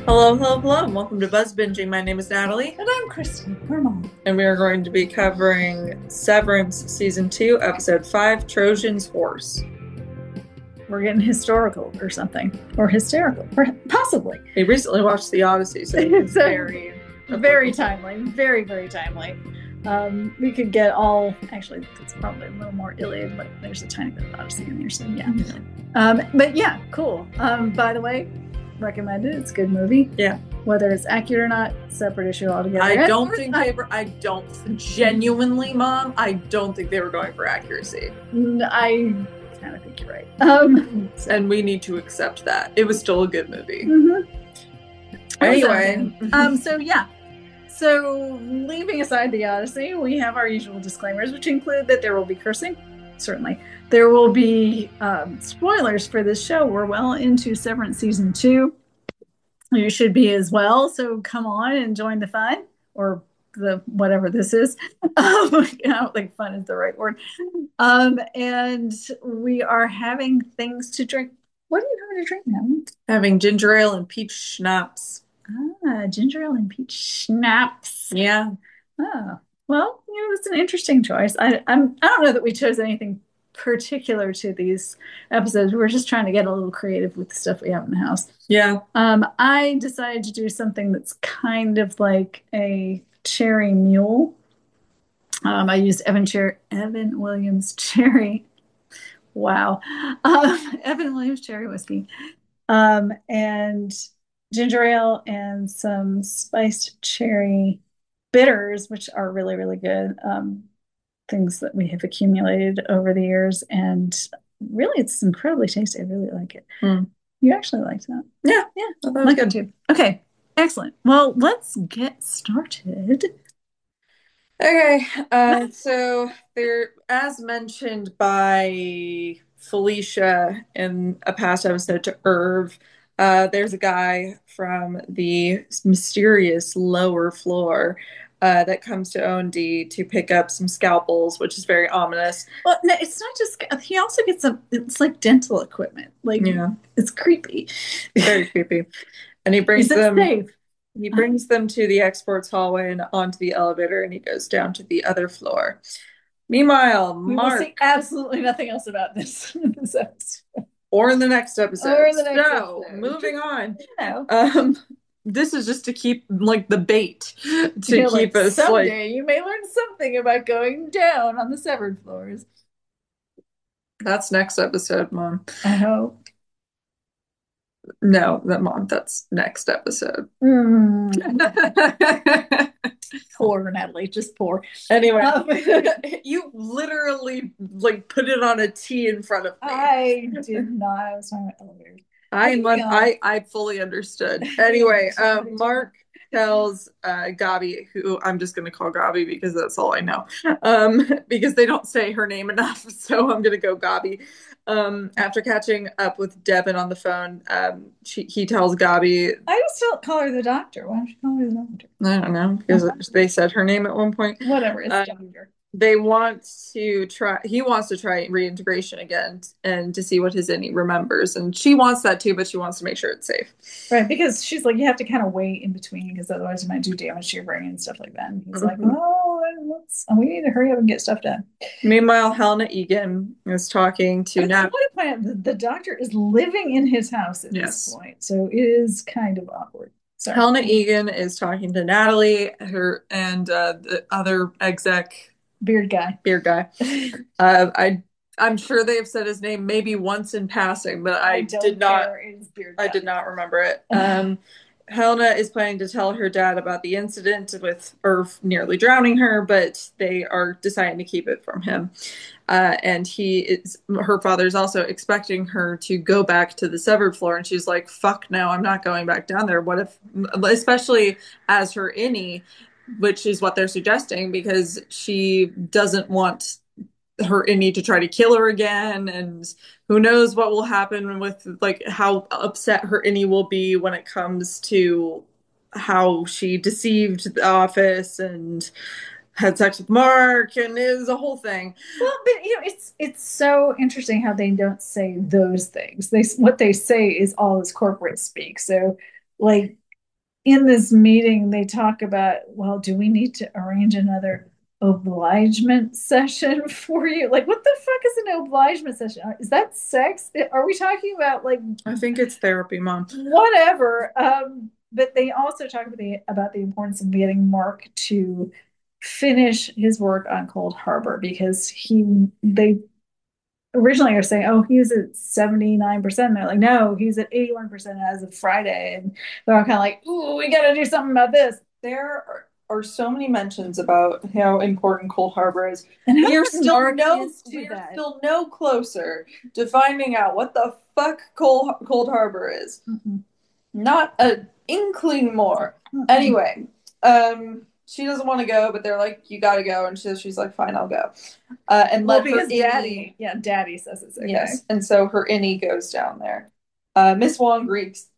Hello, hello, hello, and welcome to Buzz Binging. My name is Natalie, And I'm Kristen, her mom. and we are going to be covering Severance Season 2, Episode 5, Trojan's Horse. We're getting historical or something. Or hysterical. Possibly. We recently watched The Odyssey, so it's very timely. Very, very timely. We could get all... Actually, it's probably a little more Iliad, but there's a tiny bit of Odyssey in there, so yeah. But yeah, cool. By the way, recommended. It's a good movie. Yeah. Whether it's accurate or not, separate issue altogether. I don't think they were... Genuinely, Mom, I don't think they were going for accuracy. I kind of think you're right. And we need to accept that. It was still a good movie. Mm-hmm. Anyway. So leaving aside the Odyssey, we have our usual disclaimers, which include that there will be cursing. Certainly. There will be spoilers for this show. We're well into Severance Season 2. You should be as well. So come on and join the fun, or the whatever this is. I don't think fun is the right word. And we are having things to drink. What are you having to drink now? Having ginger ale and peach schnapps. Ginger ale and peach schnapps. Yeah. Oh, well, it's an interesting choice. I don't know that we chose anything particular to these episodes. We were just trying to get a little creative with the stuff we have in the house. Yeah. I decided to do something that's kind of like a cherry mule. I used Evan Williams cherry. Wow. Evan Williams cherry whiskey. And ginger ale and some spiced cherry bitters, which are really, really good. Things that we have accumulated over the years. And really, it's incredibly tasty. I really like it. You actually liked that? Yeah. I thought it was good too. Okay, excellent. Well, let's get started. Okay, so there, as mentioned by Felicia in a past episode to Irv, there's a guy from the mysterious lower floor that comes to O&D to pick up some scalpels, which is very ominous. Well, no, it's not just, he also gets it's like dental equipment. Like, yeah. It's creepy. Very creepy. And he brings them... safe? He brings them to the exports hallway and onto the elevator, and he goes down to the other floor. Meanwhile, Mark... We will see absolutely nothing else about this in this episode. Or in the next episode. Moving on. This is just to keep, like, the bait. To keep us, someday you may learn something about going down on the severed floors. That's next episode, Mom. I hope. No, Mom, that's next episode. Poor Natalie, just poor. Anyway, you literally like put it on a T in front of me. I did not. I was talking about elevators. I fully understood. Anyway, Mark tells Gabi, who I'm just going to call Gabi because that's all I know, because they don't say her name enough, so I'm going to go Gabi. After catching up with Devin on the phone, he tells Gabi... I just don't call her the doctor. Why don't you call her the doctor? I don't know, because they said her name at one point. Whatever, it's doctor. He wants to try reintegration again and to see what his innie remembers. And she wants that too, but she wants to make sure it's safe. Right, because she's like, you have to kind of wait in between because otherwise you might do damage to your brain and stuff like that. And he's like, well, we need to hurry up and get stuff done. Meanwhile, Helena Egan is talking to Nat. The doctor is living in his house at this point, so it is kind of awkward. Sorry. Helena Egan is talking to Natalie, the other exec. Beard guy. I'm sure they have said his name maybe once in passing, but I did not remember it. Helena is planning to tell her dad about the incident with Irv nearly drowning her, but they are deciding to keep it from him. And her father's also expecting her to go back to the severed floor, and she's like, fuck no, I'm not going back down there. What if, especially as her innie, which is what they're suggesting, because she doesn't want her innie to try to kill her again, and who knows what will happen with like how upset her innie will be when it comes to how she deceived the office and had sex with Mark, and it was a whole thing. Well, but it's so interesting how they don't say those things. What they say is all this corporate speak. So like in this meeting, they talk about, well, do we need to arrange another obligement session for you? Like, what the fuck is an obligement session? Is that sex? Are we talking about like? I think it's therapy, Mom. Whatever. But they also talk about the importance of getting Mark to finish his work on Cold Harbor because they originally are saying, oh, he's at 79%. They're like, no, he's at 81% as of Friday. And they're all kind of like, ooh, we got to do something about this. There are so many mentions about how important Cold Harbor is. And we are still no closer to finding out what the fuck Cold Harbor is. Mm-hmm. Not an inkling more. Mm-hmm. Anyway, she doesn't want to go, but they're like, you gotta go. And she's like, fine, I'll go. And because Daddy says it's okay. Yes. And so her innie goes down there. Miss Wong greets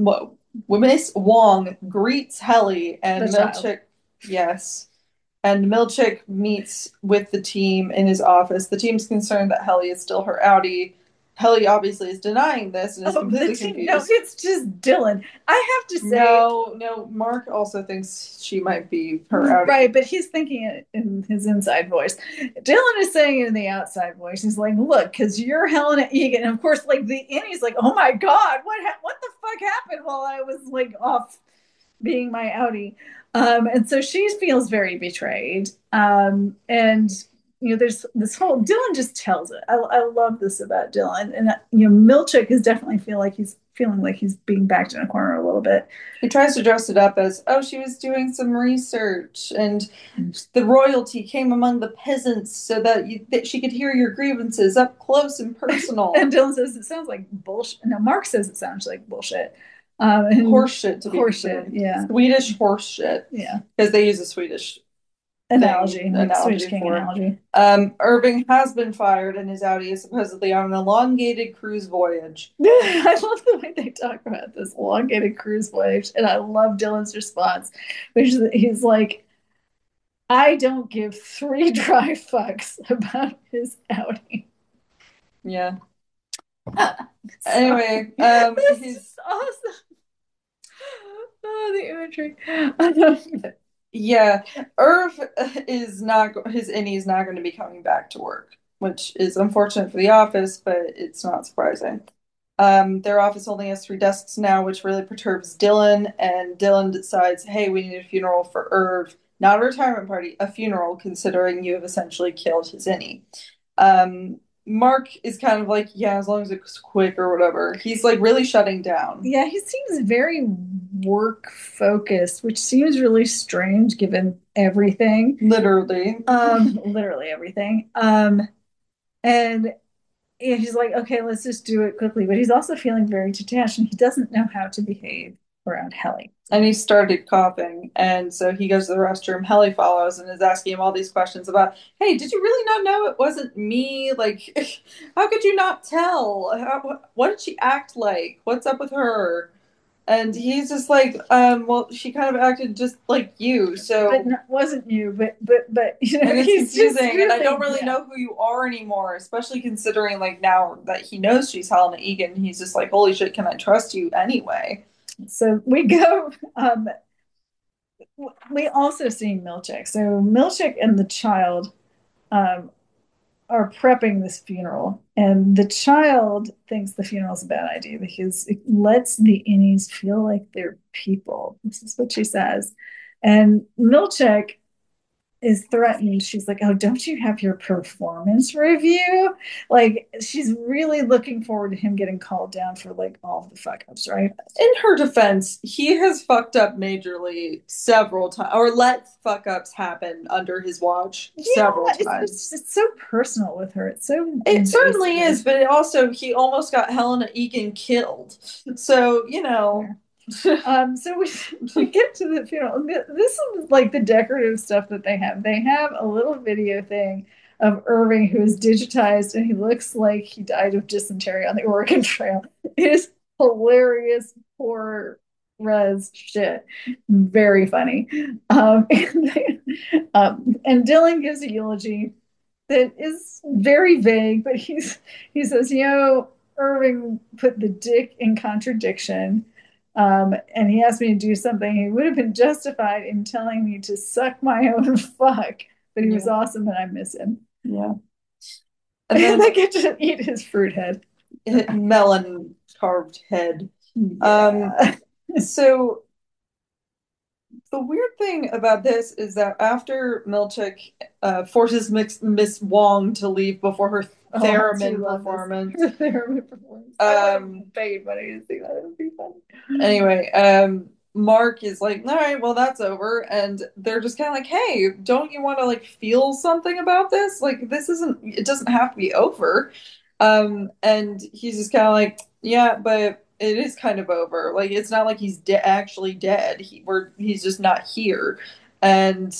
Helly and Milchick. Yes. And Milchick meets with the team in his office. The team's concerned that Helly is still her outie. Helly obviously is denying this and is completely confused. No, it's just Dylan. I have to say... No, Mark also thinks she might be her outie. Right, but he's thinking it in his inside voice. Dylan is saying it in the outside voice. He's like, look, because you're Helena Egan. And of course, like, he's like, oh my God, what the fuck happened while I was, like, off being my outie? And so she feels very betrayed. And... there's this whole Dylan just tells it. I love this about Dylan, and Milchick is definitely feeling like he's being backed in a corner a little bit. He tries to dress it up as, oh, she was doing some research, and the royalty came among the peasants so that she could hear your grievances up close and personal. And Dylan says it sounds like bullshit. No, Mark says it sounds like bullshit. Horseshit, to be horseshit, yeah. Swedish horseshit, yeah, because they use a Swedish analogy Swedish king analogy. Irving has been fired and his outie is supposedly on an elongated cruise voyage. I love the way they talk about this elongated cruise voyage, and I love Dylan's response, which is he's like, I don't give 3 dry fucks about his outie. Yeah. Anyway, this is awesome. Oh, the imagery. Yeah, Irv is not, his innie is not going to be coming back to work, which is unfortunate for the office, but it's not surprising. Their office only has 3 desks now, which really perturbs Dylan, and Dylan decides, hey, we need a funeral for Irv. Not a retirement party, a funeral, considering you have essentially killed his innie. Mark is kind of like, yeah, as long as it's quick or whatever. He's like really shutting down. Yeah, he seems very work focused, which seems really strange given everything. Literally. Literally everything. And he's like, okay, let's just do it quickly. But he's also feeling very detached and he doesn't know how to behave around Helly. And he started coughing. And so he goes to the restroom. Helly follows and is asking him all these questions about, hey, did you really not know it wasn't me? Like, how could you not tell? What did she act like? What's up with her? And he's just like, well, she kind of acted just like you, so. But it wasn't you, but and it's confusing, and I don't really know who you are anymore, especially considering, like, now that he knows she's Helena Egan, he's just like, holy shit, can I trust you anyway? So we go, we also see Milchick. So Milchick and the child, are prepping this funeral, and the child thinks the funeral is a bad idea because it lets the innies feel like they're people. This is what she says. And Milchick is threatened. She's like, oh, don't you have your performance review? Like, she's really looking forward to him getting called down for like all the fuck ups, right? In her defense, he has fucked up majorly several times, or let fuck ups happen under his watch several times. It's so personal with her. It certainly is, but it also, he almost got Helena Egan killed. So, you know. So we get to the funeral. This is like the decorative stuff that they have. They have a little video thing of Irving who is digitized and he looks like he died of dysentery on the Oregon Trail. It is hilarious, poor res shit. Very funny. And Dylan gives a eulogy that is very vague, but he says, Irving put the dick in contradiction. And he asked me to do something. He would have been justified in telling me to suck my own fuck, but he was awesome and I miss him. Yeah. And then I get to eat his fruit head. Melon carved head. Yeah. So the weird thing about this is that after Milchick forces Miss Wong to leave before her theremin performance. Her theremin performance. I would have paid money to see that. It would be fun. Anyway, Mark is like, all right, well, that's over. And they're just kind of like, hey, don't you want to like feel something about this? Like, it doesn't have to be over. And he's just kind of like, yeah, but it is kind of over. Like, it's not like he's actually dead. He's just not here. And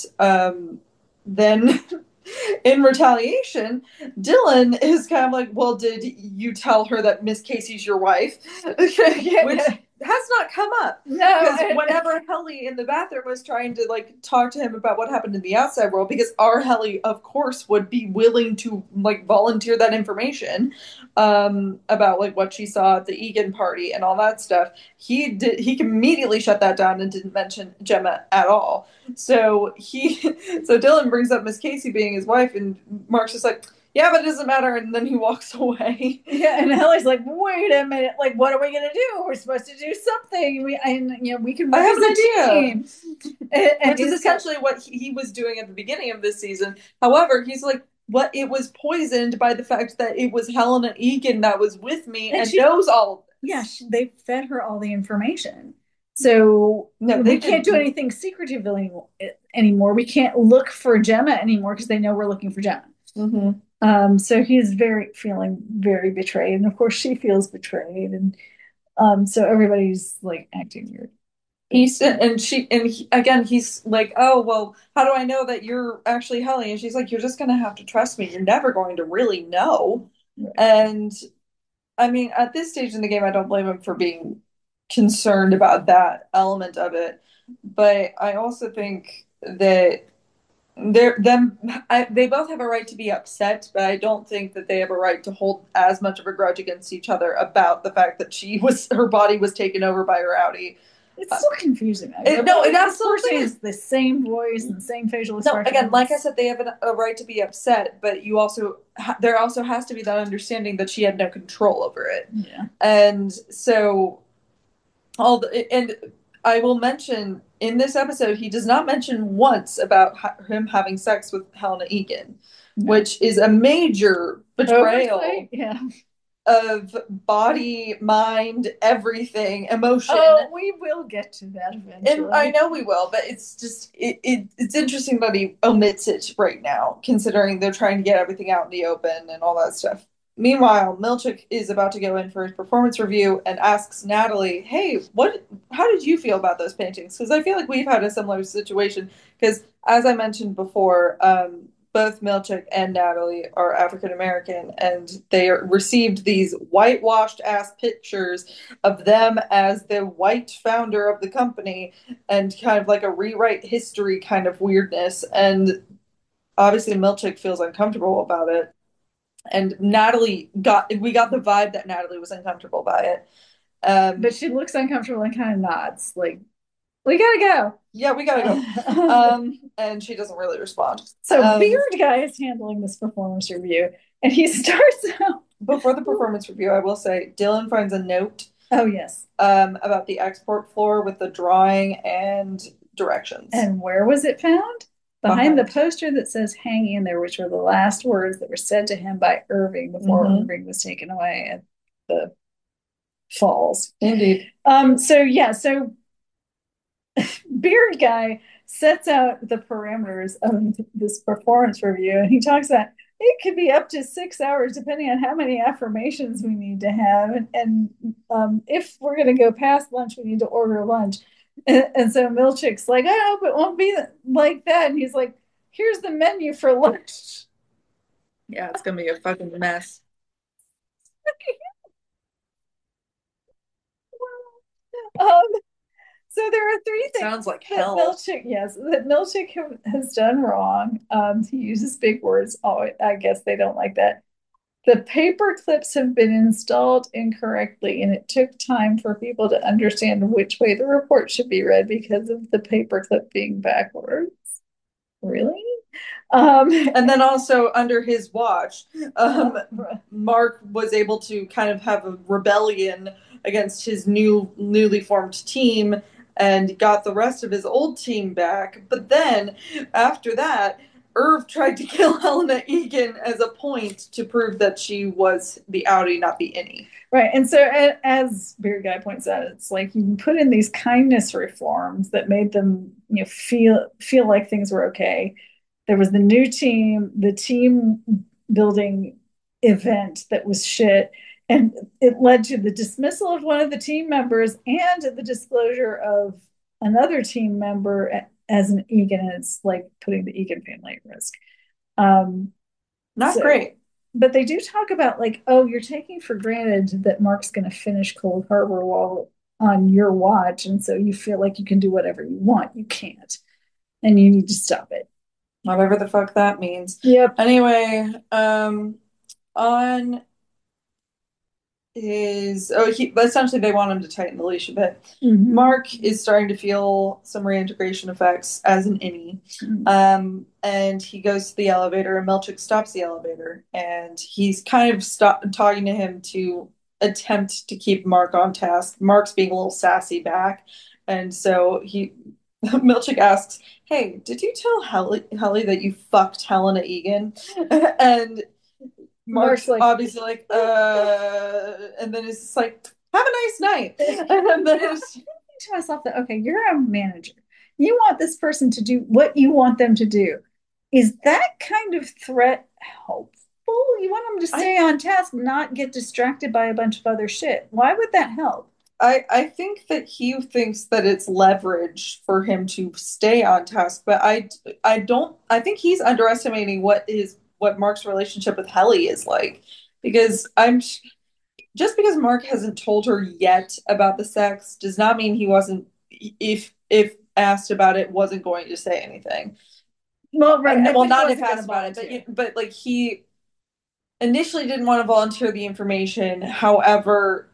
then in retaliation, Dylan is kind of like, well, did you tell her that Miss Casey's your wife? Which has not come up. No. Because whenever Helly in the bathroom was trying to like talk to him about what happened in the outside world, because our Helly, of course, would be willing to like volunteer that information about like what she saw at the Egan party and all that stuff. He immediately shut that down and didn't mention Gemma at all. So Dylan brings up Miss Casey being his wife, and Mark's just like, yeah, but it doesn't matter. And then he walks away. Yeah, and Helly's like, wait a minute, like, what are we gonna do? We're supposed to do something. We can work as a team. Which is essentially what he was doing at the beginning of this season. However, he's like, what? It was poisoned by the fact that it was Helena Egan that was with me and knows all of this. Yeah, they fed her all the information. So no, we can't do anything secretively anymore. We can't look for Gemma anymore because they know we're looking for Gemma. Mm-hmm. So he's feeling very betrayed, and of course she feels betrayed, and so everybody's like acting weird. He's like, oh well, how do I know that you're actually Helly? And she's like, you're just gonna have to trust me. You're never going to really know. Right. And I mean, at this stage in the game, I don't blame him for being concerned about that element of it, but I also think that they both have a right to be upset, but I don't think that they have a right to hold as much of a grudge against each other about the fact that her body was taken over by Rowdy. It's so confusing. It absolutely is the same voice and the same facial expression. No, again, like I said, they have a right to be upset, but there also has to be that understanding that she had no control over it. Yeah, and so and I will mention in this episode, he does not mention once about him having sex with Helena Egan, which is a major betrayal of body, mind, everything, emotion. Oh, we will get to that eventually. And I know we will, but it's just it's interesting that he omits it right now, considering they're trying to get everything out in the open and all that stuff. Meanwhile, Milchick is about to go in for his performance review and asks Natalie, hey, how did you feel about those paintings? Because I feel like we've had a similar situation. Because as I mentioned before, both Milchick and Natalie are African American, and they received these whitewashed ass pictures of them as the white founder of the company, and kind of like a rewrite history kind of weirdness. And obviously Milchick feels uncomfortable about it. And we got the vibe that Natalie was uncomfortable by it. But she looks uncomfortable and kind of nods, like, we gotta go. Yeah, we gotta go. And she doesn't really respond. So Beard Guy is handling this performance review, and he starts out. Before the performance review, I will say Dylan finds a note. Oh, yes. About the export floor with the drawing and directions. And where was it found? Behind the poster that says "Hang in there," which were the last words that were said to him by Irving before Irving was taken away at the falls. Indeed. So Beard Guy sets out the parameters of this performance review, and he talks about it could be up to 6 hours depending on how many affirmations we need to have, and if we're going to go past lunch, we need to order lunch. And so Milchick's like, I hope it won't be like that. And he's like, here's the menu for lunch. Yeah, it's going to be a fucking mess. So there are three things. Sounds like hell. That Milchick has done wrong. He uses big words. Oh, I guess they don't like that. The paper clips have been installed incorrectly, and it took time for people to understand which way the report should be read because of the paper clip being backwards. Really? And then also under his watch, Mark was able to kind of have a rebellion against his newly formed team and got the rest of his old team back. But then after that, Irv tried to kill Helena Egan as a point to prove that she was the outie, not the innie. Right. And so, as Beard Guy points out, it's like you put in these kindness reforms that made them, feel like things were okay. There was the new team, the team building event that was shit. And it led to the dismissal of one of the team members and the disclosure of another team member as an Egan. And it's like putting the Egan family at risk. Not great. But they do talk about like, oh, you're taking for granted that Mark's going to finish Cold Harbor while on your watch. And so you feel like you can do whatever you want. You can't. And you need to stop it. Whatever the fuck that means. Yep. Anyway, on essentially they want him to tighten the leash a bit. Mm-hmm. Mark is starting to feel some reintegration effects as an innie. Mm-hmm. And he goes to the elevator and Milchick stops the elevator and he's kind of talking to him to attempt to keep Mark on task. Mark's being a little sassy back. And so Milchick asks, hey, did you tell Helly that you fucked Helena Egan? And Mark's like, obviously like, and then it's just like, have a nice night. And then it's to myself that, okay, you're a manager. You want this person to do what you want them to do. Is that kind of threat helpful? You want them to stay on task, not get distracted by a bunch of other shit. Why would that help? I think that he thinks that it's leverage for him to stay on task, but I think he's underestimating what Mark's relationship with Helly is like, because just because Mark hasn't told her yet about the sex does not mean he wasn't, if asked about it, wasn't going to say anything. Well, right. Not if asked about it, but like he initially didn't want to volunteer the information. However,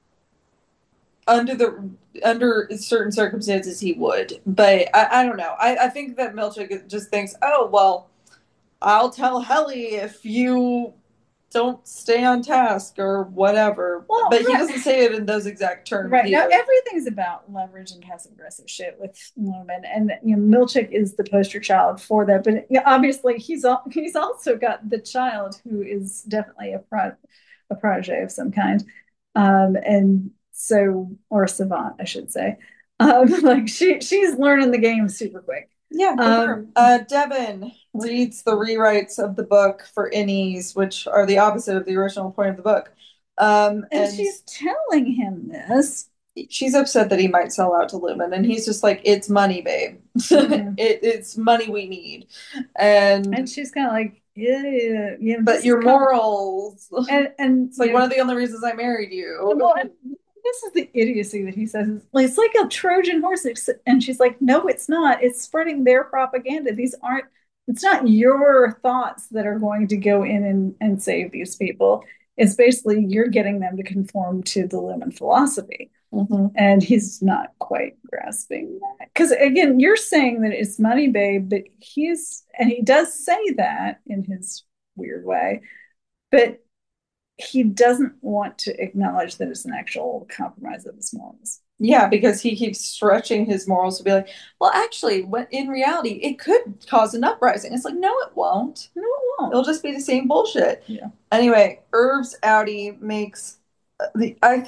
under certain circumstances he would, but I don't know. I think that Milchick just thinks, oh well, I'll tell Helly if you don't stay on task or whatever. Well, but he doesn't say it in those exact terms. Right. Now everything's about leverage and passive aggressive shit with Lumen, and Milchick is the poster child for that. But obviously he's also got the child who is definitely a protege of some kind, and so, or a savant, I should say. Like she's learning the game super quick. Yeah. Devin reads the rewrites of the book for innies, which are the opposite of the original point of the book. And she's telling him this. She's upset that he might sell out to Lumen, and he's just like, "It's money, babe. Mm-hmm. It's money we need." And she's kind of like, "Yeah, but your morals." And it's like one of the only reasons I married you. Well, this is the idiocy that he says. It's like a Trojan horse. And she's like, no, it's not. It's spreading their propaganda. It's not your thoughts that are going to go in and save these people. It's basically you're getting them to conform to the Lumen philosophy. Mm-hmm. And he's not quite grasping that. Because again, you're saying that it's money, babe, but he does say that in his weird way. But he doesn't want to acknowledge that it's an actual compromise of his morals. Yeah, because he keeps stretching his morals to be like, well, actually, in reality, it could cause an uprising. It's like, no, it won't. No, it won't. It'll just be the same bullshit. Yeah. Anyway, Irv's outie makes I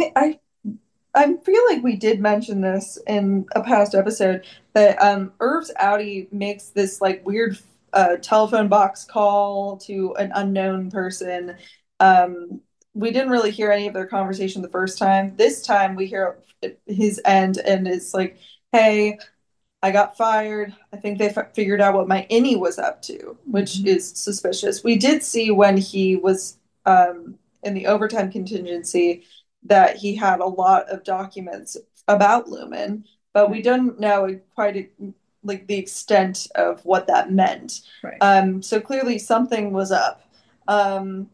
feel like we did mention this in a past episode, that Irv's outie makes this like weird telephone box call to an unknown person. We didn't really hear any of their conversation the first time. This time we hear his end, and it's like, hey, I got fired. I think they figured out what my innie was up to, which mm-hmm. is suspicious. We did see when he was in the overtime contingency that he had a lot of documents about Lumen, but we don't know quite like the extent of what that meant. Right. So clearly something was up.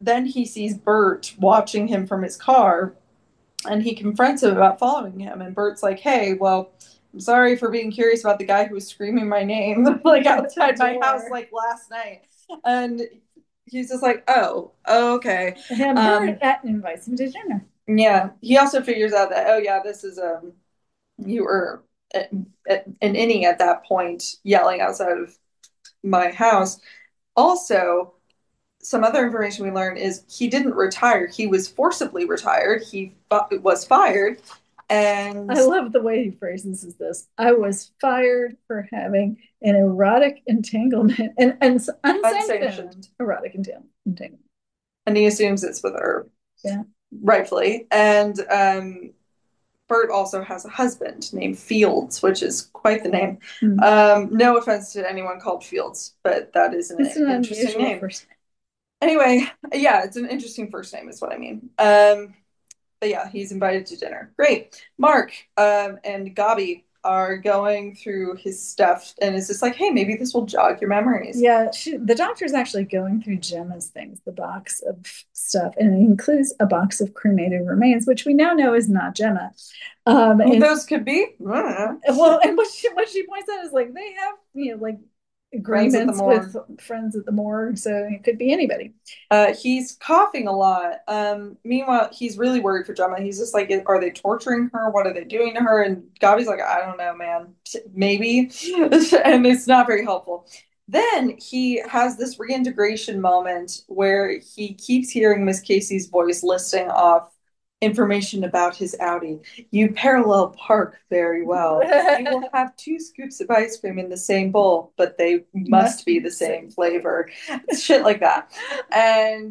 then he sees Bert watching him from his car, and he confronts him about following him. And Bert's like, hey, well, I'm sorry for being curious about the guy who was screaming my name like outside my house like last night. And he's just like, oh, okay. And Bert invites him to dinner. Yeah. He also figures out that, oh yeah, this is you were an innie at that point yelling outside of my house. Also, some other information we learn is he didn't retire. He was forcibly retired. He was fired. And I love the way he phrases this. I was fired for having an erotic entanglement and unsanctioned erotic entanglement. And he assumes it's with her. Yeah. Rightfully. And Bert also has a husband named Fields, which is quite the name. Mm-hmm. No offense to anyone called Fields, but that is an interesting name. Anyway, yeah, it's an interesting first name is what I mean. But yeah, he's invited to dinner. Great. Mark and Gabi are going through his stuff, and it's just like, hey, maybe this will jog your memories. Yeah, the doctor's actually going through Gemma's things, the box of stuff, and it includes a box of cremated remains, which we now know is not Gemma. And those could be. Well, and what she points out is like they have, like agreements with friends at the morgue, so it could be anybody. He's coughing a lot. Meanwhile, he's really worried for Gemma. He's just like, are they torturing her? What are they doing to her? And Gabi's like, I don't know, man. Maybe. And it's not very helpful. Then he has this reintegration moment where he keeps hearing Miss Casey's voice listing off information about his Audi. You parallel park very well. You will have 2 scoops of ice cream in the same bowl, but they must be the same flavor. Shit like that. And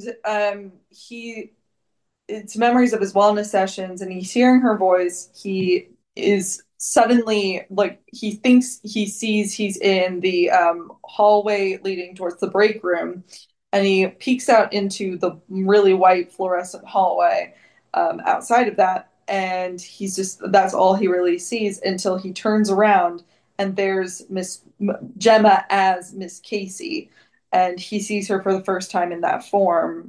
it's memories of his wellness sessions, and he's hearing her voice. He is suddenly like, he thinks he sees he's in the hallway leading towards the break room, and he peeks out into the really white fluorescent hallway outside of that, and that's all he really sees until he turns around and there's Miss Gemma as Miss Casey, and he sees her for the first time in that form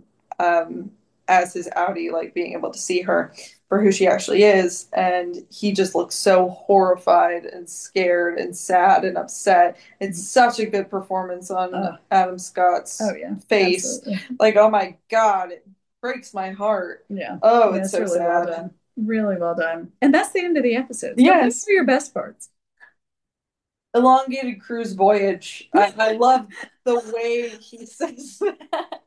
as his Audi, like being able to see her for who she actually is, and he just looks so horrified and scared and sad and upset. It's such a good performance on Adam Scott's face. Absolutely. Like, oh my God, it breaks my heart. Yeah. Oh, it's so really sad. Well done. Really well done. And that's the end of the episode. Yes. Those are your best parts. Elongated cruise voyage. I love the way he says that.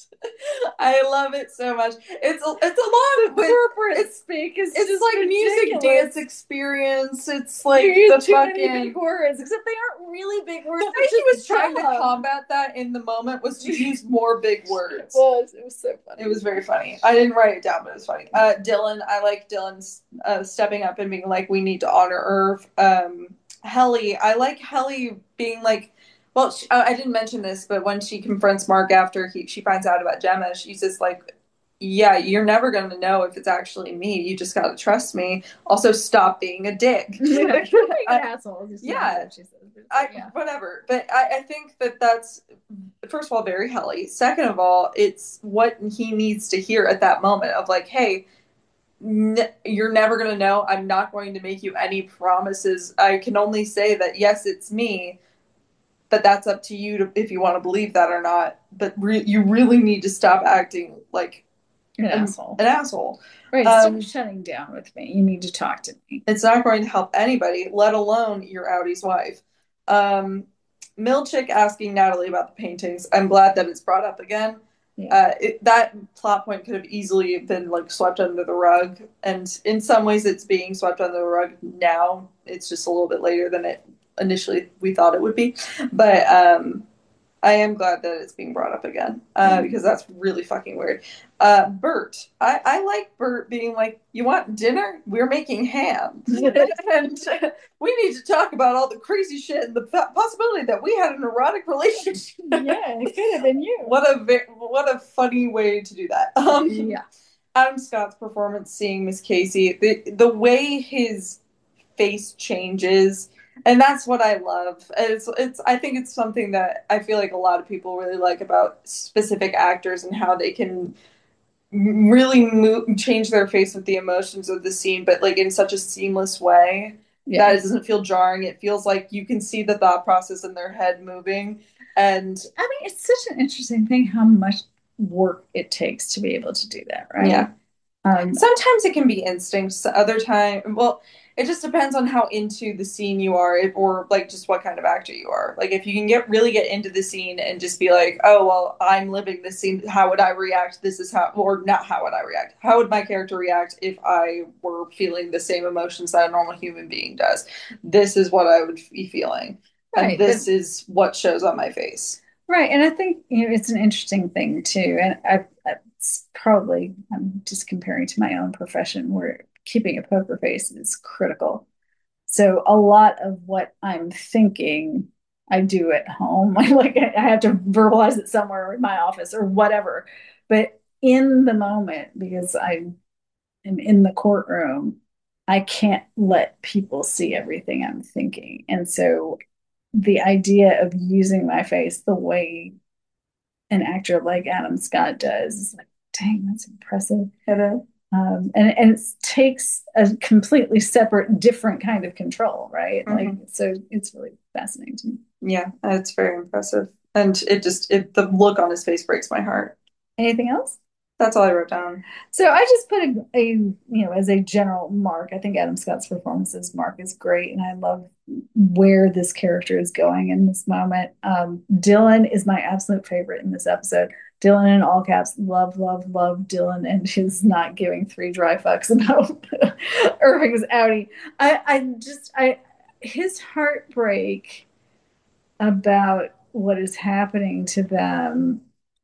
I love it so much. It's a lot of corporate speak. It's just like ridiculous. Music dance experience. It's like the fucking big words, except they aren't really big words. The way he was trying to combat that in the moment was to use more big words. It was so funny. It was very funny. I didn't write it down, but it was funny. Dylan, I like Dylan's stepping up and being like, we need to honor Irv. Helly, I like Helly being like, well, I didn't mention this, but when she confronts Mark after she finds out about Gemma, she's just like, yeah, you're never going to know if it's actually me. You just got to trust me. Also, stop being a dick. Yeah, an asshole. Yeah. Whatever. But I think that's, first of all, very Helly. Second of all, it's what he needs to hear at that moment of like, hey, you're never going to know. I'm not going to make you any promises. I can only say that, yes, it's me. But that's up to you if you want to believe that or not. But you really need to stop acting like an asshole. An asshole. Right, stop shutting down with me. You need to talk to me. It's not going to help anybody, let alone your Audie's wife. Milchick asking Natalie about the paintings. I'm glad that it's brought up again. Yeah. That plot point could have easily been like swept under the rug. And in some ways it's being swept under the rug now. It's just a little bit later than it initially we thought it would be, but I am glad that it's being brought up again because that's really fucking weird. Bert, I like Bert being like, you want dinner? We're making ham. And we need to talk about all the crazy shit and the possibility that we had an erotic relationship. Yeah, it could have been you. What a funny way to do that. Yeah. Adam Scott's performance, seeing Miss Casey, the way his face changes And that's what I love. It's I think it's something that I feel like a lot of people really like about specific actors and how they can really change their face with the emotions of the scene, but like in such a seamless way that it doesn't feel jarring. It feels like you can see the thought process in their head moving. And I mean, it's such an interesting thing how much work it takes to be able to do that, right? Yeah. Sometimes it can be instincts. Other time, well, it just depends on how into the scene you are, or like just what kind of actor you are. Like if you can really get into the scene and just be like, oh well, I'm living this scene. How would I react? This is how, or not. How would I react? How would my character react if I were feeling the same emotions that a normal human being does? This is what I would be feeling, and this is what shows on my face. Right, and I think it's an interesting thing too, and it's probably I'm just comparing to my own profession where keeping a poker face is critical. So a lot of what I'm thinking, I do at home. Like I have to verbalize it somewhere in my office or whatever. But in the moment, because I am in the courtroom, I can't let people see everything I'm thinking. And so the idea of using my face the way an actor like Adam Scott does is like, dang, that's impressive. And it takes a completely separate, different kind of control, right? Like, so it's really fascinating to me. Yeah, it's very impressive. And the look on his face breaks my heart. Anything else? That's all I wrote down. So I just put as a general mark. I think Adam Scott's performance's mark is great, and I love where this character is going in this moment. Dylan is my absolute favorite in this episode. Dylan in all caps, love, love, love Dylan and his not giving three dry fucks about Irving's outie. His heartbreak about what is happening to them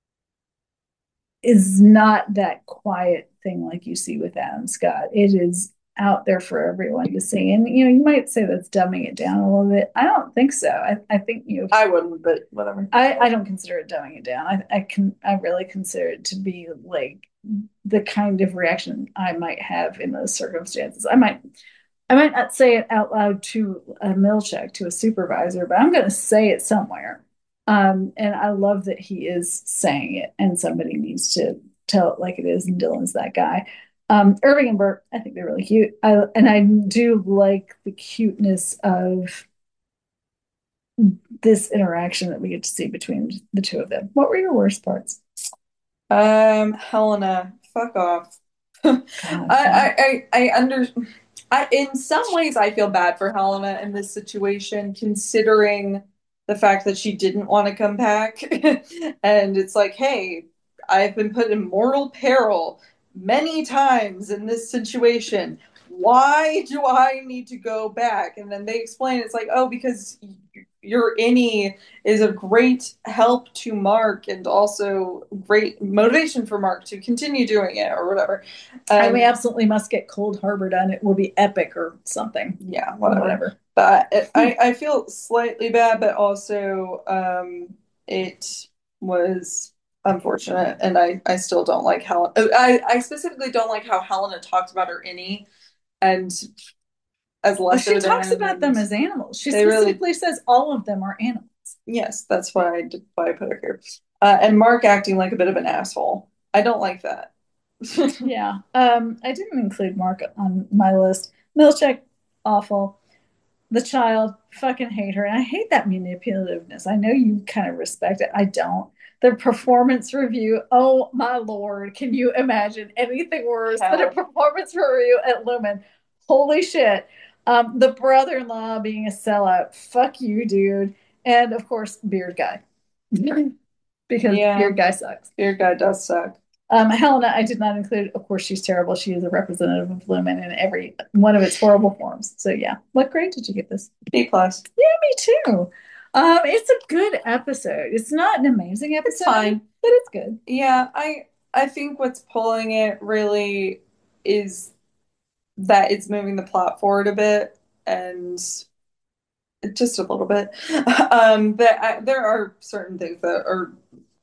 is not that quiet thing like you see with Adam Scott. It is out there for everyone to see. And you might say that's dumbing it down a little bit. I don't think so. I think I wouldn't, but whatever. I don't consider it dumbing it down. I really consider it to be like the kind of reaction I might have in those circumstances. I might not say it out loud to a Milchek, to a supervisor, but I'm going to say it somewhere. And I love that he is saying it, and somebody needs to tell it like it is, and Dylan's that guy. Irving and Burt, I think they're really cute. And I do like the cuteness of this interaction that we get to see between the two of them. What were your worst parts? Helena, fuck off. In some ways I feel bad for Helena in this situation, considering the fact that she didn't want to come back. And it's like, hey, I've been put in mortal peril many times in this situation. Why do I need to go back? And then they explain it's like, oh, because your innie is a great help to Mark and also great motivation for Mark to continue doing it or whatever. And we absolutely must get Cold Harbor done. It will be epic or something. Yeah, whatever. But I feel slightly bad, but also it was unfortunate, and I still don't like how I specifically don't like how Helena talked about her innie and as less. Well, she talks about them as animals. She specifically says all of them are animals. Yes, that's why I put her here. And Mark acting like a bit of an asshole. I don't like that. Yeah. I didn't include Mark on my list. Milchek, awful. The child, fucking hate her. And I hate that manipulativeness. I know you kind of respect it. I don't. The performance review, oh my lord, can you imagine anything worse than a performance review at Lumen? Holy shit. The brother-in-law being a sellout. Fuck you, dude. And of course, Beard Guy. Because Beard Guy sucks. Beard Guy does suck. Helena, I did not include. Of course, she's terrible. She is a representative of Lumen in every one of its horrible forms. So yeah, what grade did you get this? B plus. Yeah, me too. It's a good episode. It's not an amazing episode, it's fine, but it's good. Yeah, I think what's pulling it really is that it's moving the plot forward a bit, and just a little bit. There are certain things that are.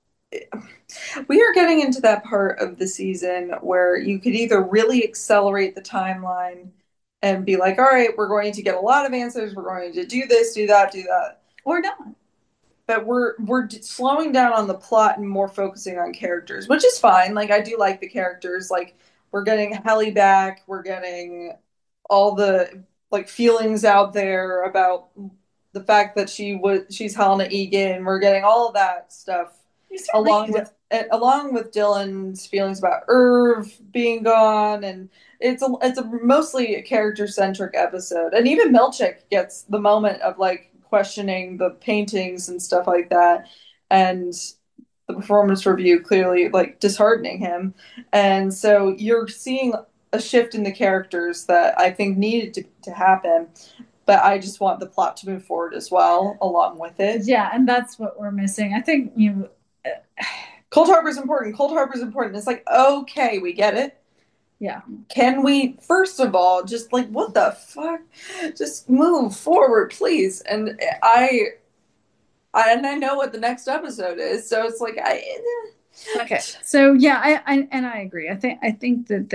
We are getting into that part of the season where you could either really accelerate the timeline and be like, all right, we're going to get a lot of answers. We're going to do this, do that, do that. Or not. But we're slowing down on the plot and more focusing on characters, which is fine. Like, I do like the characters. Like, we're getting Helly back. We're getting all the like feelings out there about the fact that she's Helena Egan. We're getting all of that stuff along with Dylan's feelings about Irv being gone, and it's a mostly a character-centric episode. And even Milchick gets the moment of like questioning the paintings and stuff like that, and the performance review clearly like disheartening him. And so you're seeing a shift in the characters that I think needed to happen, but I just want the plot to move forward as well along with it. Yeah, and that's what we're missing. I think Cold Harbor's important. Cold Harbor's important. It's like, okay, we get it. Yeah. Can we, first of all, just like, what the fuck? Just move forward, please. And I know what the next episode is, so it's like, okay. So yeah, I agree. I think that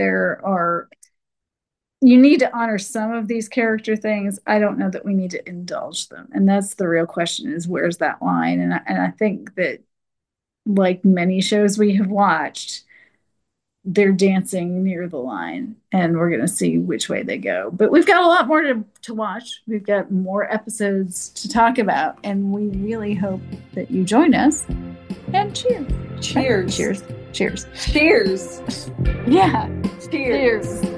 you need to honor some of these character things. I don't know that we need to indulge them, and that's the real question: is where's that line? And I think that, like many shows we have watched, they're dancing near the line, and we're going to see which way they go. But we've got a lot more to watch. We've got more episodes to talk about, and we really hope that you join us. And cheers. Cheers. Cheers. Cheers. Cheers. Yeah. Cheers.